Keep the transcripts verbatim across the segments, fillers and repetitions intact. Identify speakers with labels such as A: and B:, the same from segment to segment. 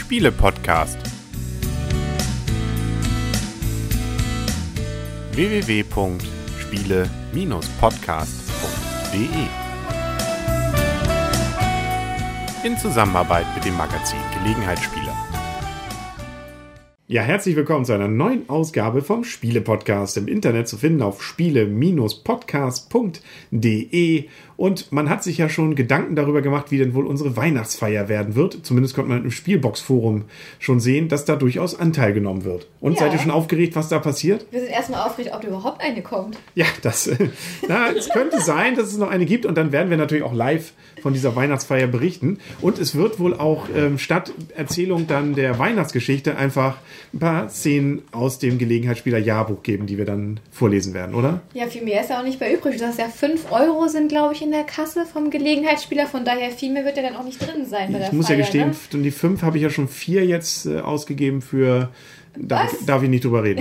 A: Spiele-Podcast. w w w punkt spiele Bindestrich podcast punkt d e in Zusammenarbeit mit dem Magazin Gelegenheitsspieler.
B: Ja, herzlich willkommen zu einer neuen Ausgabe vom Spiele-Podcast, im Internet zu finden auf spiele Bindestrich podcast punkt d e. Und man hat sich ja schon Gedanken darüber gemacht, wie denn wohl unsere Weihnachtsfeier werden wird. Zumindest konnte man im Spielbox-Forum schon sehen, dass da durchaus Anteil genommen wird. Und ja. Seid ihr schon aufgeregt, was da passiert?
C: Wir sind erstmal aufgeregt, ob da überhaupt eine kommt.
B: Ja, das, na, es könnte sein, dass es noch eine gibt. Und dann werden wir natürlich auch live von dieser Weihnachtsfeier berichten. Und es wird wohl auch ähm, statt Erzählung dann der Weihnachtsgeschichte einfach ein paar Szenen aus dem Gelegenheitsspieler-Jahrbuch geben, die wir dann vorlesen werden, oder?
C: Ja, viel mehr ist ja auch nicht bei übrig. Das ist ja fünf Euro sind, glaube ich, in der Kasse vom Gelegenheitsspieler. Von daher viel mehr wird ja dann auch nicht drin sein bei der
B: Ich muss
C: Feier,
B: ja gestehen,
C: ne?
B: die fünf habe ich ja schon vier jetzt äh, ausgegeben für... Darf, darf ich nicht drüber reden.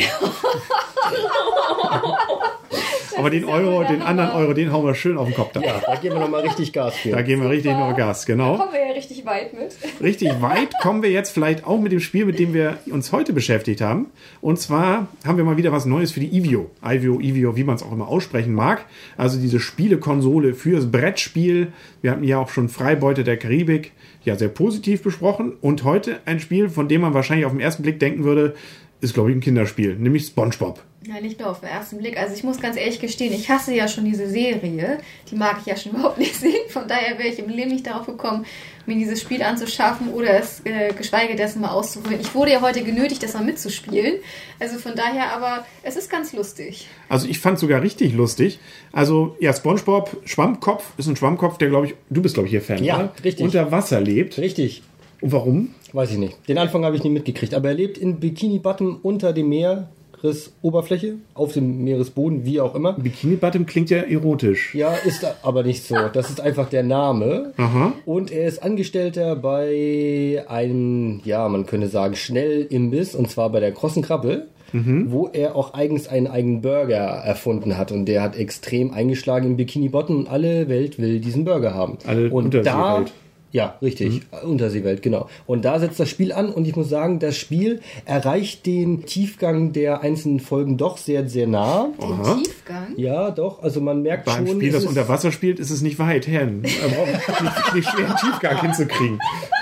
B: Aber den Euro, den anderen Euro, den hauen wir schön auf den Kopf. Da,
D: ja, da geben wir nochmal richtig Gas für.
B: Da geben wir richtig noch Gas, genau.
C: Da kommen wir ja richtig weit mit.
B: Richtig weit kommen wir jetzt vielleicht auch mit dem Spiel, mit dem wir uns heute beschäftigt haben. Und zwar haben wir mal wieder was Neues für die Ivio. Ivio, Ivio, wie man es auch immer aussprechen mag. Also diese Spielekonsole fürs Brettspiel. Wir hatten ja auch schon Freibeute der Karibik ja sehr positiv besprochen. Und heute ein Spiel, von dem man wahrscheinlich auf den ersten Blick denken würde, ist, glaube ich, ein Kinderspiel, nämlich SpongeBob.
C: Ja, nicht nur auf den ersten Blick. Also ich muss ganz ehrlich gestehen, ich hasse ja schon diese Serie. Die mag ich ja schon überhaupt nicht sehen. Von daher wäre ich im Leben nicht darauf gekommen, mir dieses Spiel anzuschaffen oder es äh, geschweige dessen mal auszuprobieren. Ich wurde ja heute genötigt, das mal mitzuspielen. Also von daher, aber es ist ganz lustig.
B: Also ich fand es sogar richtig lustig. Also ja, SpongeBob, Schwammkopf, ist ein Schwammkopf, der, glaube ich, du bist, glaube ich, hier Fan,
D: ja,
B: oder?
D: Richtig.
B: Unter Wasser lebt.
D: Richtig.
B: Und warum?
D: Weiß ich nicht. Den Anfang habe ich nie mitgekriegt. Aber er lebt in Bikini Bottom unter dem Meeresoberfläche, auf dem Meeresboden, wie auch immer.
B: Bikini Bottom klingt ja erotisch.
D: Ja, ist aber nicht so. Das ist einfach der Name.
B: Aha.
D: Und er ist Angestellter bei einem, ja, man könnte sagen, Schnellimbiss, und zwar bei der Krossen Krabbe. Mhm. Wo er auch eigens einen eigenen Burger erfunden hat. Und der hat extrem eingeschlagen im Bikini Bottom und alle Welt will diesen Burger haben.
B: Alle
D: und da
B: Unterseewelt.
D: Ja, richtig. Mhm. Unterseewelt, genau. Und da setzt das Spiel an und ich muss sagen, das Spiel erreicht den Tiefgang der einzelnen Folgen doch sehr, sehr nah.
C: Den Aha. Tiefgang?
D: Ja, doch. Also man merkt
B: Beim
D: schon...
B: Spiel, das unter Wasser spielt, ist es nicht weit her. Aber nicht, nicht schwer, einen Tiefgang hinzukriegen.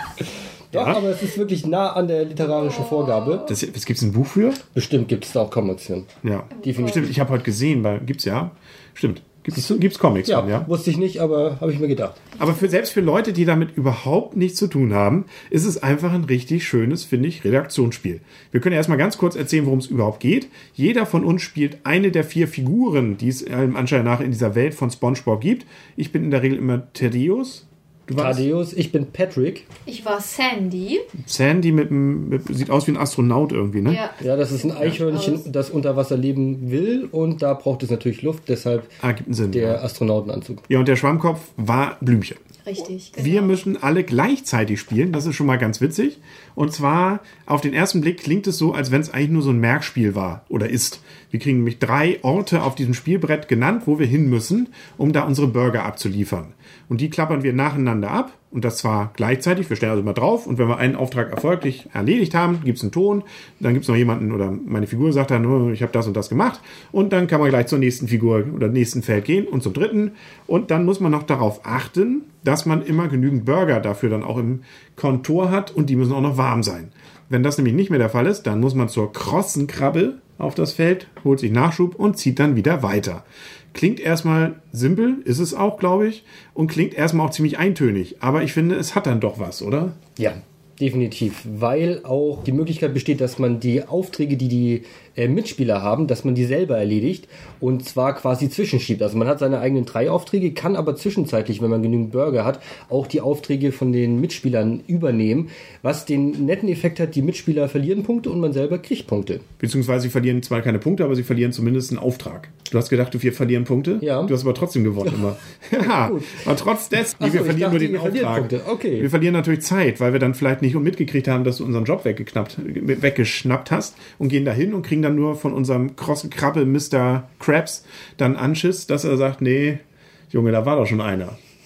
D: Doch, ja. Aber es ist wirklich nah an der literarischen Vorgabe.
B: Das, das gibt es ein Buch für?
D: Bestimmt gibt es da auch Comics hin.
B: Ja, stimmt. Ich habe heute gesehen, weil gibt's ja. Stimmt. Gibt es Comics
D: ja,
B: von, ja?
D: Wusste ich nicht, aber habe ich mir gedacht.
B: Aber für, selbst für Leute, die damit überhaupt nichts zu tun haben, ist es einfach ein richtig schönes, finde ich, Redaktionsspiel. Wir können erstmal ganz kurz erzählen, worum es überhaupt geht. Jeder von uns spielt eine der vier Figuren, die es allem Anschein nach in dieser Welt von SpongeBob gibt. Ich bin in der Regel immer Thaddeus.
D: Du warst? Thaddeus, ich bin Patrick.
C: Ich war Sandy.
B: Sandy mit, mit, sieht aus wie ein Astronaut irgendwie, ne?
D: Ja, ja, das ist ein Eichhörnchen, das unter Wasser leben will und da braucht es natürlich Luft, deshalb
B: ah, gibt einen Sinn,
D: der
B: ja.
D: Astronautenanzug.
B: Ja, und der Schwammkopf war Blümchen.
C: Richtig, genau.
B: Wir müssen alle gleichzeitig spielen, das ist schon mal ganz witzig. Und zwar, auf den ersten Blick klingt es so, als wenn es eigentlich nur so ein Merkspiel war oder ist. Wir kriegen nämlich drei Orte auf diesem Spielbrett genannt, wo wir hin müssen, um da unsere Burger abzuliefern. Und die klappern wir nacheinander ab. Und das zwar gleichzeitig, wir stellen also mal drauf und wenn wir einen Auftrag erfolgreich erledigt haben, gibt es einen Ton, dann gibt es noch jemanden oder meine Figur sagt dann, oh, ich habe das und das gemacht und dann kann man gleich zur nächsten Figur oder nächsten Feld gehen und zum dritten und dann muss man noch darauf achten, dass man immer genügend Burger dafür dann auch im Kontor hat und die müssen auch noch warm sein. Wenn das nämlich nicht mehr der Fall ist, dann muss man zur Krossen Krabbe auf das Feld, holt sich Nachschub und zieht dann wieder weiter. Klingt erstmal simpel, ist es auch, glaube ich, und klingt erstmal auch ziemlich eintönig. Aber ich finde, es hat dann doch was, oder?
D: Ja, definitiv, weil auch die Möglichkeit besteht, dass man die Aufträge, die die äh, Mitspieler haben, dass man die selber erledigt und zwar quasi zwischenschiebt. Also man hat seine eigenen drei Aufträge, kann aber zwischenzeitlich, wenn man genügend Burger hat, auch die Aufträge von den Mitspielern übernehmen, was den netten Effekt hat, die Mitspieler verlieren Punkte und man selber kriegt Punkte.
B: Beziehungsweise sie verlieren zwar keine Punkte, aber sie verlieren zumindest einen Auftrag. Du hast gedacht, wir verlieren Punkte?
D: Ja.
B: Du hast aber trotzdem gewonnen immer. Ja, aber trotz dessen,
D: Ach so,
B: wir verlieren
D: dachte,
B: nur den Auftrag.
D: Okay.
B: Wir verlieren natürlich Zeit, weil wir dann vielleicht nicht mitgekriegt haben, dass du unseren Job weggeknappt, weggeschnappt hast und gehen dahin und kriegen dann nur von unserem Krossen Krabbe Mister Krabs dann Anschiss, dass er sagt, nee, Junge, da war doch schon einer.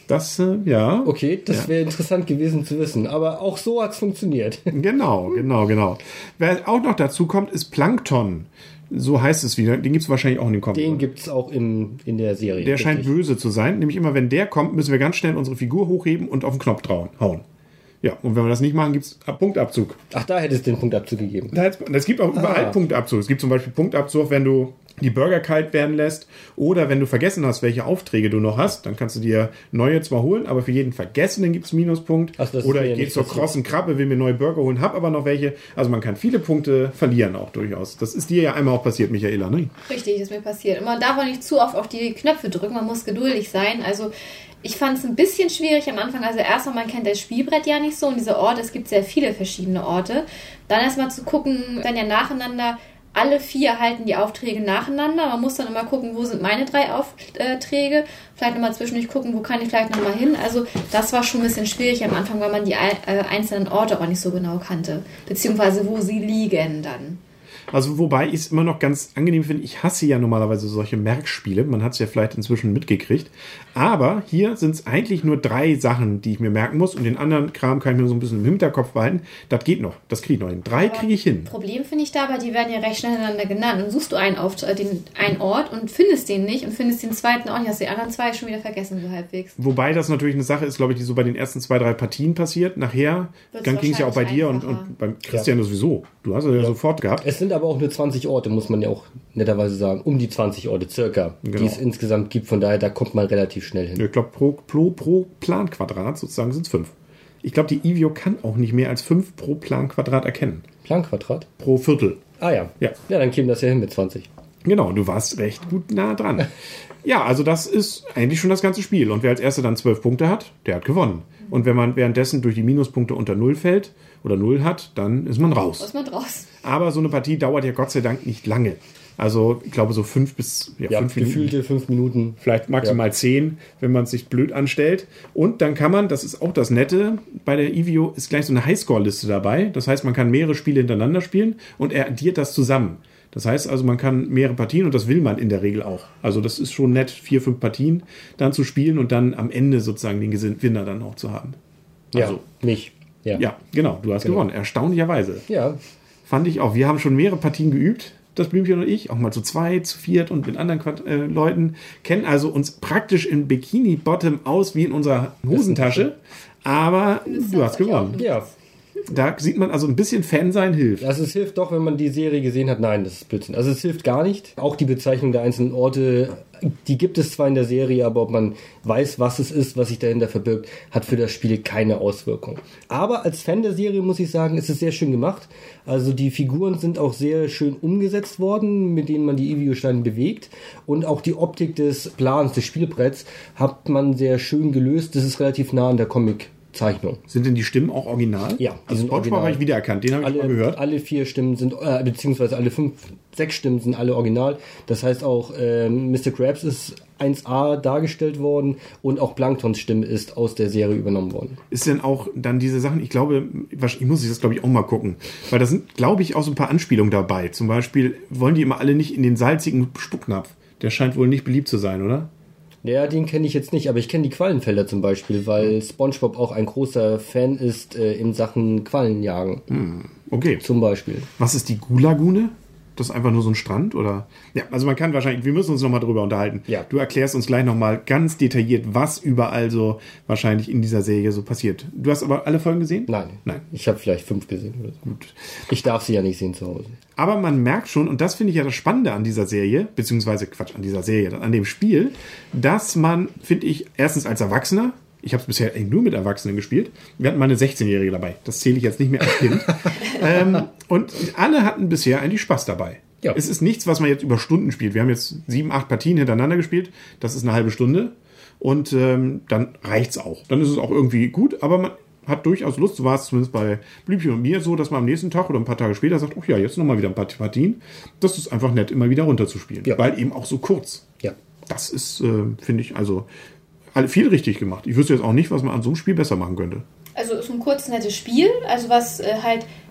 B: Das, äh, ja.
D: Okay, das
B: Ja.
D: wäre interessant gewesen zu wissen. Aber auch so hat's funktioniert.
B: Genau, genau, genau. Wer auch noch dazu kommt, ist Plankton. So heißt es wieder. Den gibt es wahrscheinlich auch in den Comics.
D: Den gibt's auch in, in der Serie.
B: Der scheint
D: richtig.
B: böse zu sein. Nämlich immer, wenn der kommt, müssen wir ganz schnell unsere Figur hochheben und auf den Knopf trauen, hauen. Ja, und wenn wir das nicht machen, gibt es Punktabzug.
D: Ach, da hätte es den Punktabzug gegeben.
B: Es gibt auch überall
D: Ah.
B: Punktabzug. Es gibt zum Beispiel Punktabzug, wenn du die Burger kalt werden lässt oder wenn du vergessen hast, welche Aufträge du noch hast, dann kannst du dir neue zwar holen, aber für jeden Vergessenen gibt es Minuspunkt.
D: Ach, das ist
B: Oder
D: mir
B: ich
D: ja
B: gehe
D: nicht
B: zur
D: passiert.
B: krossen Krabbe, will mir neue Burger holen, hab aber noch welche. Also man kann viele Punkte verlieren auch durchaus. Das ist dir ja einmal auch passiert, Michaela, ne?
C: Richtig, das ist mir passiert. Und man darf auch nicht zu oft auf die Knöpfe drücken, man muss geduldig sein. Also ich fand es ein bisschen schwierig am Anfang. Also erstmal, man kennt das Spielbrett ja nicht so und diese Orte, es gibt sehr viele verschiedene Orte. Dann erstmal zu gucken, dann ja nacheinander, alle vier halten die Aufträge nacheinander. Man muss dann immer gucken, wo sind meine drei Aufträge. Vielleicht nochmal zwischendurch gucken, wo kann ich vielleicht nochmal hin. Also das war schon ein bisschen schwierig am Anfang, weil man die einzelnen Orte auch nicht so genau kannte. Beziehungsweise wo sie liegen dann.
B: Also wobei ich es immer noch ganz angenehm finde, ich hasse ja normalerweise solche Merkspiele, man hat es ja vielleicht inzwischen mitgekriegt, aber hier sind es eigentlich nur drei Sachen, die ich mir merken muss und den anderen Kram kann ich mir so ein bisschen im Hinterkopf behalten, das geht noch, das kriege ich noch hin. Drei kriege ich hin.
C: Problem finde ich dabei, die werden ja recht schnell hintereinander genannt. Dann suchst du einen, Auft- äh, den, einen Ort und findest den nicht und findest den zweiten auch nicht, hast die anderen zwei schon wieder vergessen, so halbwegs.
B: Wobei das natürlich eine Sache ist, glaube ich, die so bei den ersten zwei, drei Partien passiert. Nachher,
C: Wird's
B: dann ging es ja auch bei dir und,
C: wahrscheinlich
B: und beim Christian sowieso. Du hast es ja, sofort gehabt.
D: Es sind aber auch nur zwanzig Orte, muss man ja auch netterweise sagen. Um die zwanzig Orte circa,
B: Genau.
D: die es insgesamt gibt. Von daher, da kommt man relativ schnell hin.
B: Ich glaube, pro, pro, pro Planquadrat sozusagen sind es fünf. Ich glaube, die Ivio kann auch nicht mehr als fünf pro Planquadrat erkennen.
D: Planquadrat?
B: Pro Viertel.
D: Ah ja.
B: Ja.
D: Ja, dann käme das ja hin mit zwanzig.
B: Genau, du warst recht gut nah dran. Ja, also das ist eigentlich schon das ganze Spiel. Und wer als Erster dann zwölf Punkte hat, der hat gewonnen. Und wenn man währenddessen durch die Minuspunkte unter Null fällt oder Null hat, dann ist man raus.
C: Ist man draus.
B: Aber so eine Partie dauert ja Gott sei Dank nicht lange. Also ich glaube so fünf bis ja,
D: Ja,
B: fünf Minuten.
D: gefühlte fünf Minuten.
B: Vielleicht maximal zehn, wenn man es sich blöd anstellt. Und dann kann man, das ist auch das Nette, bei der Ivio ist gleich so eine Highscore-Liste dabei. Das heißt, man kann mehrere Spiele hintereinander spielen und er addiert das zusammen. Das heißt also, man kann mehrere Partien und das will man in der Regel auch. Also das ist schon nett, vier, fünf Partien dann zu spielen und dann am Ende sozusagen den Gewinner dann auch zu haben. Also,
D: Ja, mich. Ja.
B: ja, genau, du hast
D: Genau.
B: gewonnen. Erstaunlicherweise.
D: Ja.
B: Fand ich auch. Wir haben schon mehrere Partien geübt, das Blümchen und ich, auch mal zu zweit, zu viert und mit anderen Quad äh, Leuten, kennen also uns praktisch in Bikini-Bottom aus wie in unserer Hosentasche, aber du hast gewonnen.
D: Ja.
B: Da sieht man also ein bisschen Fan sein hilft.
D: Also es hilft doch, wenn man die Serie gesehen hat. Nein, das ist Blödsinn. Also es hilft gar nicht. Auch die Bezeichnung der einzelnen Orte, die gibt es zwar in der Serie, aber ob man weiß, was es ist, was sich dahinter verbirgt, hat für das Spiel keine Auswirkung. Aber als Fan der Serie muss ich sagen, ist es sehr schön gemacht. Also die Figuren sind auch sehr schön umgesetzt worden, mit denen man die Ivio-Steine bewegt. Und auch die Optik des Plans, des Spielbretts, hat man sehr schön gelöst. Das ist relativ nah an der Comic Zeichnung.
B: Sind denn die Stimmen auch original?
D: Ja, die
B: also
D: sind
B: SpongeBob
D: original.
B: habe ich wiedererkannt, den habe ich
D: Alle,
B: mal gehört.
D: alle vier Stimmen sind, äh, beziehungsweise alle fünf, sechs Stimmen sind alle original. Das heißt auch, ähm, Mister Krabs ist eins A dargestellt worden und auch Planktons Stimme ist aus der Serie übernommen worden.
B: Ist denn auch dann diese Sachen, ich glaube, ich muss das glaube ich auch mal gucken, weil da sind, glaube ich, auch so ein paar Anspielungen dabei. Zum Beispiel wollen die immer alle nicht in den salzigen Spucknapf. Der scheint wohl nicht beliebt zu sein, oder?
D: Ja, den kenne ich jetzt nicht, aber ich kenne die Quallenfelder zum Beispiel, weil SpongeBob auch ein großer Fan ist äh, in Sachen Quallenjagen.
B: Hm, okay.
D: Zum Beispiel.
B: Was ist die Gulagune? Das ist einfach nur so ein Strand, oder? Ja, also man kann wahrscheinlich, wir müssen uns nochmal drüber unterhalten.
D: Ja.
B: Du erklärst uns gleich nochmal ganz detailliert, was überall so wahrscheinlich in dieser Serie so passiert. Du hast aber alle Folgen gesehen?
D: Nein.
B: Nein.
D: Ich habe vielleicht fünf gesehen oder so.
B: Gut.
D: Ich darf sie ja nicht sehen zu Hause.
B: Aber man merkt schon, und das finde ich ja das Spannende an dieser Serie, beziehungsweise Quatsch, an dieser Serie, an dem Spiel, dass man, finde ich, erstens als Erwachsener, ich habe es bisher eigentlich nur mit Erwachsenen gespielt, wir hatten mal eine sechzehnjährige dabei, das zähle ich jetzt nicht mehr als Kind, ähm, und alle hatten bisher eigentlich Spaß dabei.
D: Ja.
B: Es ist nichts, was man jetzt über Stunden spielt. Wir haben jetzt sieben, acht Partien hintereinander gespielt, das ist eine halbe Stunde und ähm, dann reicht's auch. Dann ist es auch irgendwie gut, aber man hat durchaus Lust, so war es zumindest bei Blümchen und mir so, dass man am nächsten Tag oder ein paar Tage später sagt, ach ja, jetzt nochmal wieder ein paar Partien. Das ist einfach nett, immer wieder runterzuspielen.
D: Ja.
B: Weil eben auch so kurz.
D: Ja.
B: Das ist, äh, finde ich, also alle viel richtig gemacht. Ich wüsste jetzt auch nicht, was man an so einem Spiel besser machen könnte.
C: Also ist ein kurzes, nettes Spiel, also was äh, halt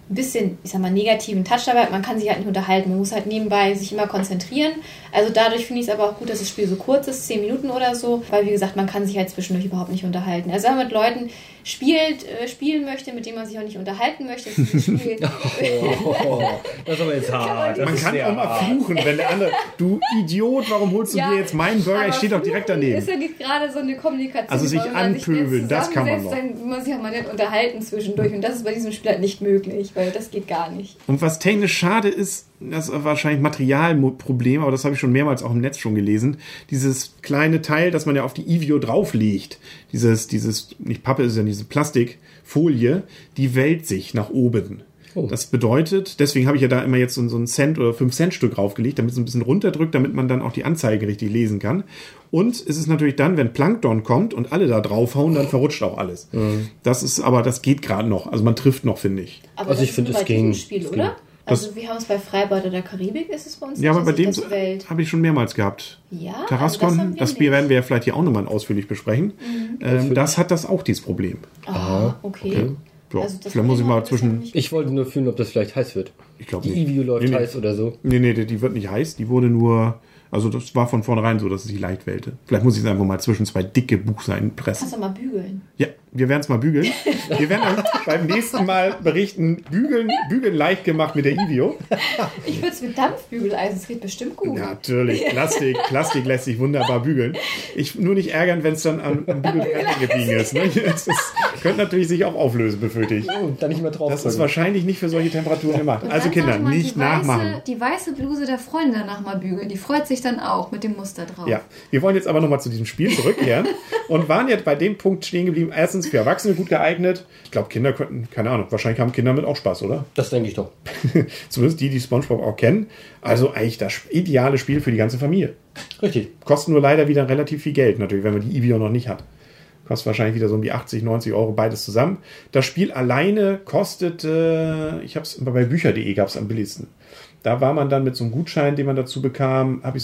C: ein bisschen, ich sag mal, negativen Touch dabei hat. Man kann sich halt nicht unterhalten. Man muss halt nebenbei sich immer konzentrieren. Also dadurch finde ich es aber auch gut, dass das Spiel so kurz ist, zehn Minuten oder so. Weil, wie gesagt, man kann sich halt zwischendurch überhaupt nicht unterhalten. Also wenn man mit Leuten spielt, äh, spielen möchte, mit denen man sich auch nicht unterhalten möchte, ist dieses Spiel...
D: Oh, das ist aber jetzt hart.
B: Man kann auch mal fluchen, wenn der andere, du Idiot, warum holst du
C: Ja,
B: dir jetzt meinen Burger? Ich stehe doch direkt daneben.
C: Ist ja nicht gerade so eine Kommunikation.
B: Also sich
C: weil wenn man sich
B: anpöbeln,
C: nett
B: das kann man
C: zusammensetzt,
B: noch.
C: Dann muss man sich auch mal nicht unterhalten zwischendurch. Und das ist bei diesem Spiel halt nicht möglich, weil das geht gar nicht.
B: Und was technisch schade ist, das ist wahrscheinlich Materialproblem, aber das habe ich schon mehrmals auch im Netz schon gelesen. Dieses kleine Teil, das man ja auf die Evio drauflegt, dieses, dieses, nicht Pappe, ist ja diese Plastikfolie, die wellt sich nach oben. Oh. Das bedeutet, deswegen habe ich ja da immer jetzt so, so ein Cent oder fünf Cent Stück draufgelegt, damit es ein bisschen runterdrückt, damit man dann auch die Anzeige richtig lesen kann. Und es ist natürlich dann, wenn Plankton kommt und alle da draufhauen, dann verrutscht auch alles. Mhm. Das ist, aber das geht gerade noch. Also man trifft noch, finde ich.
C: Aber
D: also
C: das
D: ich finde,
C: ist
D: es ging.
C: Spiel,
D: es
C: oder?
D: ging.
C: Also wir haben es bei Freibeuter der Karibik, ist es bei uns
B: ja,
C: nicht,
B: aber bei dem
C: das Welt.
B: habe ich schon mehrmals gehabt.
C: Ja,
B: Tarascon,
C: also das, haben
B: das Spiel werden wir ja vielleicht hier auch nochmal ausführlich besprechen. Mhm. Ähm, das hat das auch, dieses Problem.
C: Ah, okay. okay.
B: Ja,
C: also
B: vielleicht muss ich mal zwischen...
D: Ich wollte nur fühlen, ob das vielleicht heiß wird.
B: Ich glaube
D: nicht.
B: Die
D: Evio läuft
B: nee, nee.
D: heiß oder so.
B: Nee, nee, die wird nicht heiß. Die wurde nur... Also das war von vornherein so, dass es sich leicht wählte. Vielleicht muss ich es einfach mal zwischen zwei dicke Buchseiten pressen.
C: Kannst du mal bügeln?
B: Ja, wir werden es mal bügeln. Wir werden dann beim nächsten Mal berichten, bügeln, bügeln leicht gemacht mit der Evio.
C: Ich würde es mit Dampfbügeleisen, es geht bestimmt gut.
B: Ja, natürlich, Plastik, Plastik lässt sich wunderbar bügeln. Ich nur nicht ärgern, wenn es dann am, am Bügelbrett geblieben ist. Ne? Das ist, könnte natürlich sich auch auflösen, befürchte ich.
D: Oh, dann nicht mehr drauf.
B: Das ist wahrscheinlich nicht für solche Temperaturen gemacht.
C: Und
B: Also Kinder,
C: man
B: nicht
C: die
B: nachmachen.
C: Weiße, die weiße Bluse der Freundin danach mal bügeln. Die freut sich dann auch mit dem Muster drauf.
B: Ja, wir wollen jetzt aber nochmal zu diesem Spiel zurückkehren und waren jetzt bei dem Punkt stehen geblieben. Erstens für Erwachsene gut geeignet. Ich glaube, Kinder könnten, keine Ahnung, wahrscheinlich haben Kinder mit auch Spaß, oder?
D: Das denke ich doch.
B: Zumindest die, die SpongeBob auch kennen. Also eigentlich das ideale Spiel für die ganze Familie.
D: Richtig.
B: Kostet nur leider wieder relativ viel Geld, natürlich, wenn man die Evio noch nicht hat. Kostet wahrscheinlich wieder so um die achtzig, neunzig Euro beides zusammen. Das Spiel alleine kostet, äh, ich habe es bei bücher punkt de gab es am billigsten. Da war man dann mit so einem Gutschein, den man dazu bekam, habe ich